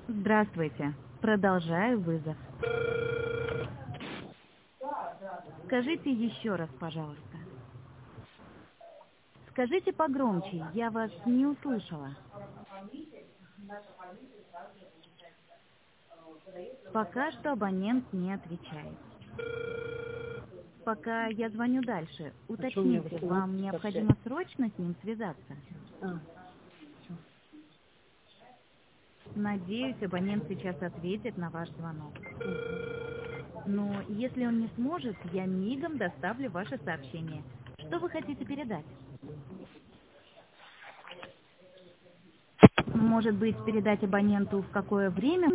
Здравствуйте. Продолжаю вызов. Скажите еще раз, пожалуйста. Скажите погромче, я вас не услышала. Пока что абонент не отвечает. Пока я звоню дальше, А что у меня уточните, посылать вам сообщать? необходимо срочно с ним связаться? А, всё. Надеюсь, абонент сейчас ответит на ваш звонок. Мгм. Но если он не сможет, я мигом доставлю ваше сообщение. Что вы хотите передать? Может быть, передать абоненту, в какое время